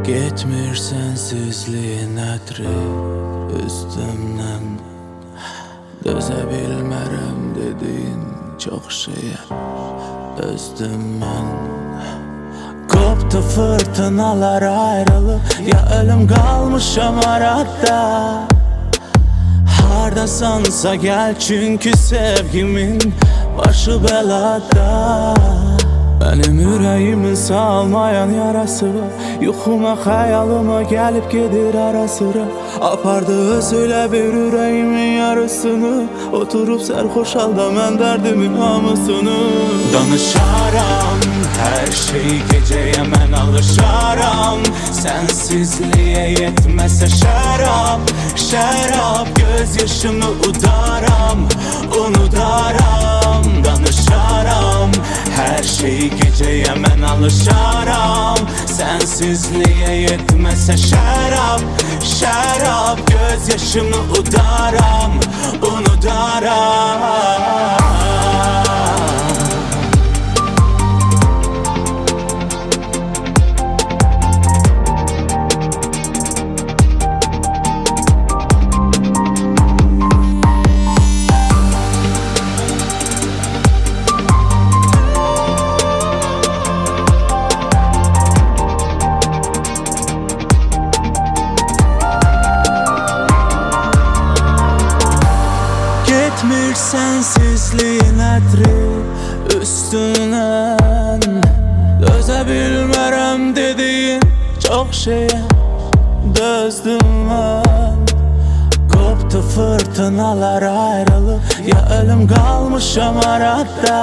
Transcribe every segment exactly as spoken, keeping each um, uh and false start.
Getmir sensizliğin ətri üstümden. Dözə bilmərəm dediyin çox şeyə dözdüm mən. Koptu fırtınalar ayrılıp, ya ölüm kalmışam arada. Hardasansa gel çünkü sevgimin başı belada. Benim yüreğimin salmayan yarası var. Yuxuma xəyalıma gelip gedir ara sıra. Apardı özüyle bir yüreğimin yarısını. Oturup sərxoş halda mən dərdimin hamısını. Danışaram her şey geceye mən alışaram. Sensizliğe yetmese şərab, şərab gözyaşımı udaram, unudaram. Danışaram her şey geceye mən alışaram. Sensizliğe yetmese şərab, şərab gözyaşımı udaram, unudaram. Getmir sensizliğin ətri üstündən. Dözə bilmərəm dediyin çox şeyə dözdüm mən. Koptu fırtınalar ayrılıp, ya ölüm kalmışam arada.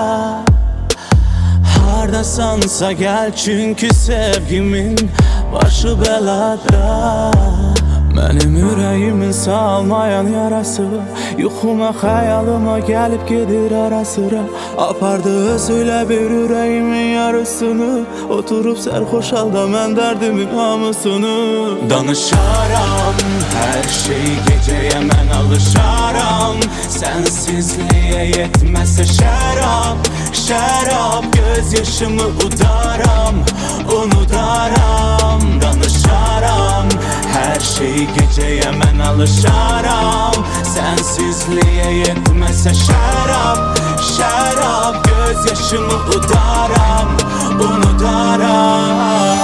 Hardasansa gel çünkü sevgimin başı belada. Benim yüreğimin salmayan yarası var. Yuxuma xəyalıma gelip gedir ara sıra. Apardı özüyle bir yüreğimin yarısını. Oturup sərxoş halda mən dərdimin hamısını. Danışaram her şey geceye mən alışaram. Sensizliğe yetmese şərab, şərab gözyaşımı udaram, unudaram. Danışaram her şey geceye mən alışaram. Sensizliğe yetmese şərab, şərab gözyaşımı udaram, unudaram.